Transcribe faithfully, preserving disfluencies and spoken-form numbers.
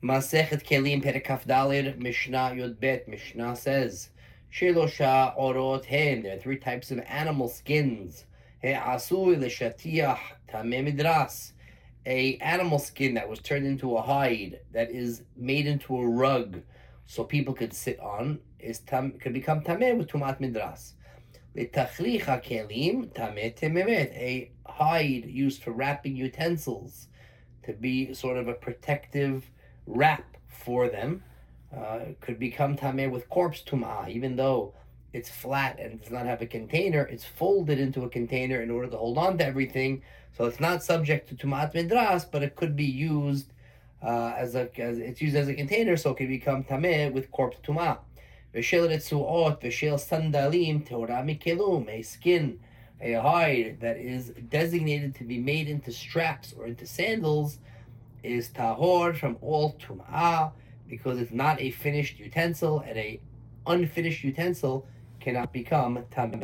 Masechet Kelim Perikaf Dalid Mishnah Yud Bet. Mishnah says, Shelosha Orot Hen. There are three types of animal skins. Asui L'Shatiach Tameh Midras. A animal skin that was turned into a hide that is made into a rug so people could sit on is tam, could become tameh with tumat midras. L'tachlicha kelim tameh tememet. A hide used for wrapping utensils to be sort of a protective wrap for them uh, could become tameh with corpse tumah, even though it's flat and does not have a container. It's folded into a container in order to hold on to everything, so it's not subject to tumat midras, but it could be used uh, as a as it's used as a container, so it can become tameh with corpse tumah. V'shel retzuot v'shel sandalim teorah mikelum. A skin, a hide that is designated to be made into straps or into sandals is tahor from all tumah, because it's not a finished utensil, and a unfinished utensil cannot become tameh.